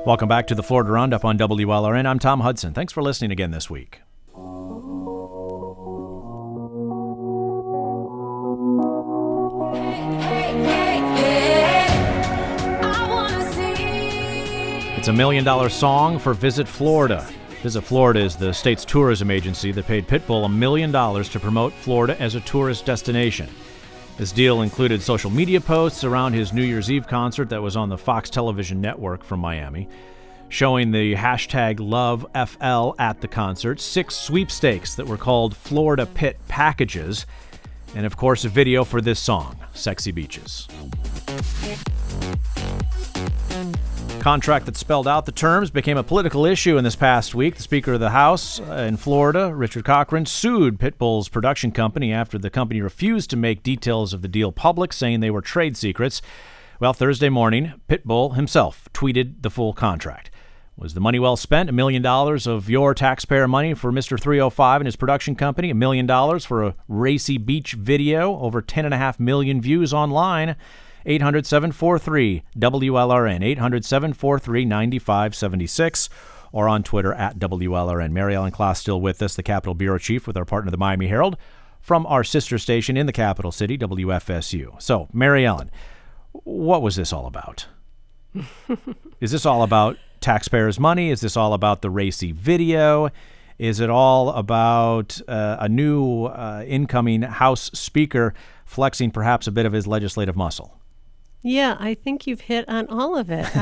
Welcome back to the Florida Roundup on WLRN. I'm Tom Hudson. Thanks for listening again this week. It's a $1 million song for Visit Florida. Visit Florida is the state's tourism agency that paid Pitbull $1 million to promote Florida as a tourist destination. This deal included social media posts around his New Year's Eve concert that was on the Fox television network from Miami, showing the hashtag LoveFL at the concert, 6 sweepstakes that were called Florida Pit packages, and of course a video for this song, Sexy Beaches. Contract that spelled out the terms became a political issue in this past week. The Speaker of the House in Florida, Richard Cochran, sued Pitbull's production company after the company refused to make details of the deal public, saying they were trade secrets. Well, Thursday morning, Pitbull himself tweeted the full contract. Was the money well spent? $1 million of your taxpayer money for Mr. 305 and his production company, $1 million for a racy beach video, over 10.5 million views online. 800-743-WLRN, 800-743-9576, or on Twitter at WLRN. Mary Ellen Kloss still with us, the Capitol Bureau Chief with our partner, the Miami Herald, from our sister station in the capital city, WFSU. So, Mary Ellen, what was this all about? Is this all about taxpayers' money? Is this all about the racy video? Is it all about a new incoming House Speaker flexing perhaps a bit of his legislative muscle? Yeah, I think you've hit on all of it.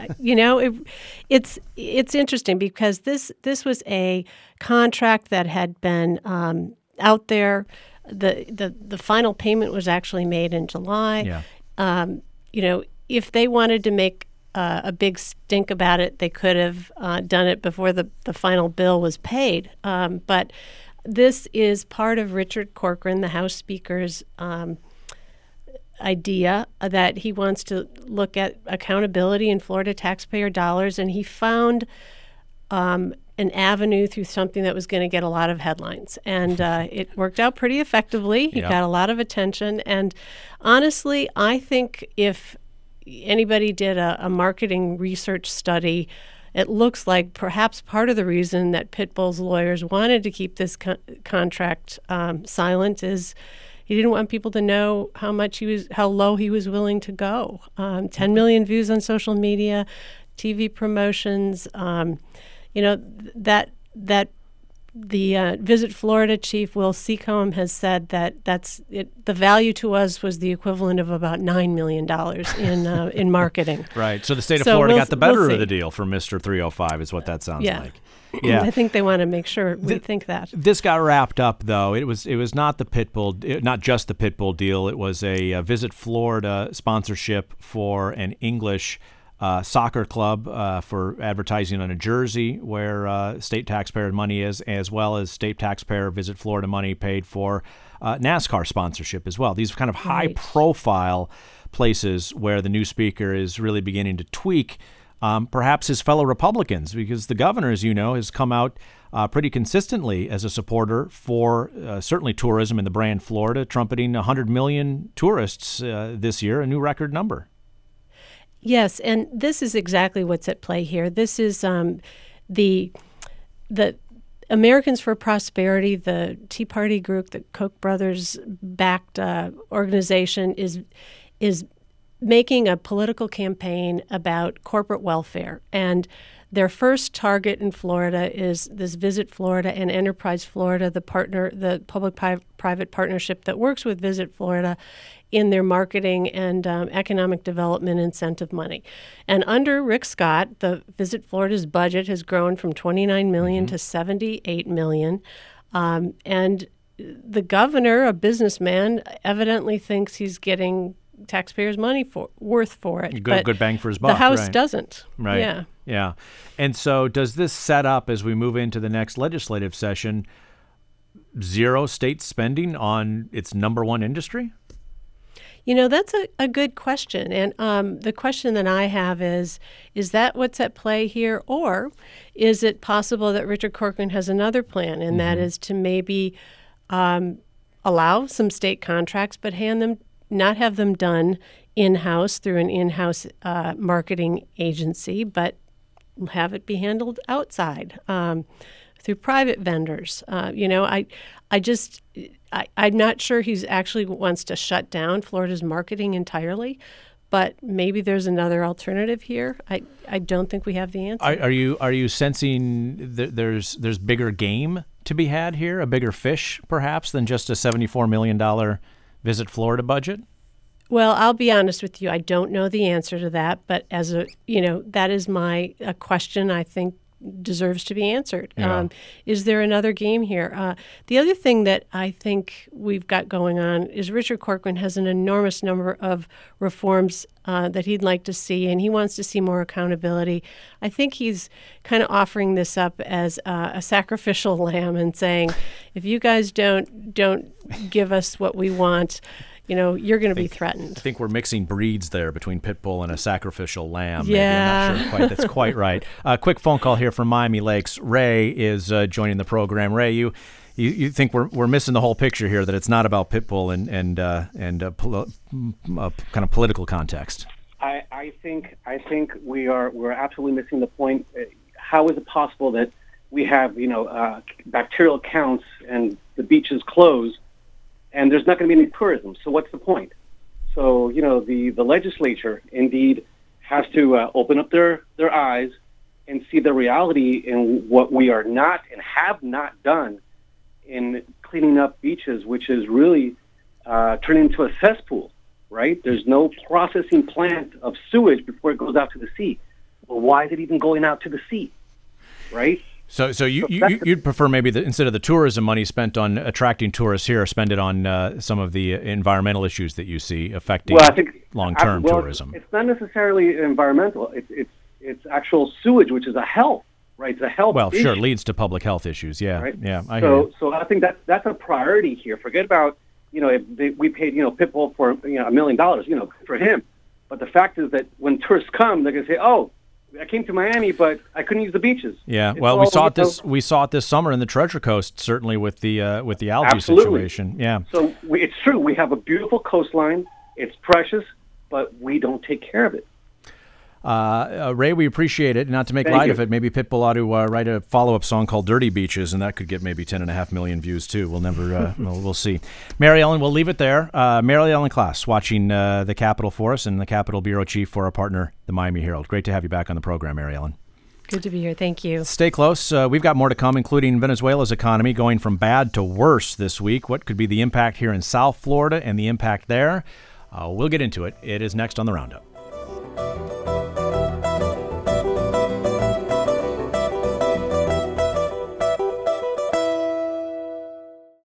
It's interesting because this was a contract that had been out there. The final payment was actually made in July. Yeah. If they wanted to make a big stink about it, they could have done it before the final bill was paid. But this is part of Richard Corcoran, the House Speaker's idea that he wants to look at accountability in Florida taxpayer dollars, and he found an avenue through something that was going to get a lot of headlines. And it worked out pretty effectively. He got a lot of attention. And honestly, I think if anybody did a marketing research study, it looks like perhaps part of the reason that Pitbull's lawyers wanted to keep this contract silent is he didn't want people to know how low he was willing to go. 10 million views on social media, TV promotions. That the Visit Florida chief Will Seacombe has said that that's it. The value to us was the equivalent of about $9 million in marketing. Right. So the state of Florida got the better of the deal for Mr. 305, is what that sounds like. Yeah, I think they want to make sure we think that. This got wrapped up, though. It was not the Pitbull, not just the Pitbull deal. It was a Visit Florida sponsorship for an English soccer club for advertising on a jersey where state taxpayer money is, as well as state taxpayer Visit Florida money paid for NASCAR sponsorship as well. These kind of high-profile places where the new speaker is really beginning to tweak perhaps his fellow Republicans, because the governor, as you know, has come out pretty consistently as a supporter for certainly tourism in the brand Florida, trumpeting 100 million tourists this year, a new record number. Yes, and this is exactly what's at play here. This is the Americans for Prosperity, the Tea Party group, the Koch brothers backed organization is making a political campaign about corporate welfare. And their first target in Florida is this Visit Florida and Enterprise Florida, the public-private partnership that works with Visit Florida in their marketing and economic development incentive money. And under Rick Scott, the Visit Florida's budget has grown from $29 million to $78 million. And the governor, a businessman, evidently thinks he's getting taxpayers' money worth for it. Good bang for his buck. The House doesn't. Right. Yeah. And so does this set up, as we move into the next legislative session, zero state spending on its number one industry? That's a good question. And the question that I have is that what's at play here? Or is it possible that Richard Corcoran has another plan, and that is to maybe allow some state contracts, but not have them done in-house through an in-house marketing agency, but have it be handled outside through private vendors. I'm not sure he's actually wants to shut down Florida's marketing entirely, but maybe there's another alternative here. I don't think we have the answer. Are you sensing that there's bigger game to be had here, a bigger fish perhaps than just a $74 million Visit Florida budget? Well, I'll be honest with you. I don't know the answer to that, but that is a question I think deserves to be answered. Yeah. Is there another game here? The other thing that I think we've got going on is Richard Corcoran has an enormous number of reforms that he'd like to see, and he wants to see more accountability. I think he's kind of offering this up as a sacrificial lamb and saying, if you guys don't give us what we want, you're going to be threatened. I think we're mixing breeds there between pit bull and a sacrificial lamb. Yeah. Maybe. I'm not sure that's quite right. Quick phone call here from Miami Lakes. Ray is joining the program. Ray, you think we're missing the whole picture here, that it's not about pit bull and kind of political context. I think we're absolutely missing the point. How is it possible that we have bacterial counts and the beaches closed, and there's not going to be any tourism? So what's the point? So the legislature indeed has to open up their eyes and see the reality in what we are not and have not done in cleaning up beaches, which is really turning into a cesspool. Right? There's no processing plant of sewage before it goes out to the sea. Well, why is it even going out to the sea? Right? So you'd prefer maybe instead of the tourism money spent on attracting tourists here, spend it on some of the environmental issues that you see affecting long-term tourism. It's not necessarily environmental. It's actual sewage, which is a health, right? It's a health issue. Sure, leads to public health issues. Yeah, right? Yeah. I hear you. So I think that's a priority here. Forget about if we paid Pitbull for $1 million, for him. But the fact is that when tourists come, they're going to say, "Oh, I came to Miami, but I couldn't use the beaches." Yeah, well, we saw it this summer in the Treasure Coast, certainly with the algae Absolutely. situation. Yeah. So it's true. We have a beautiful coastline. It's precious, but we don't take care of it. Ray, we appreciate it. Not to make light of it, maybe Pitbull ought to write a follow-up song called "Dirty Beaches," and that could get maybe 10.5 million views too. We'll never, we'll see. Mary Ellen, we'll leave it there. Mary Ellen Klass, watching the Capitol for us, and the Capitol Bureau Chief for our partner, the Miami Herald. Great to have you back on the program, Mary Ellen. Good to be here. Thank you. Stay close. We've got more to come, including Venezuela's economy going from bad to worse this week. What could be the impact here in South Florida and the impact there? We'll get into it. It is next on the Roundup.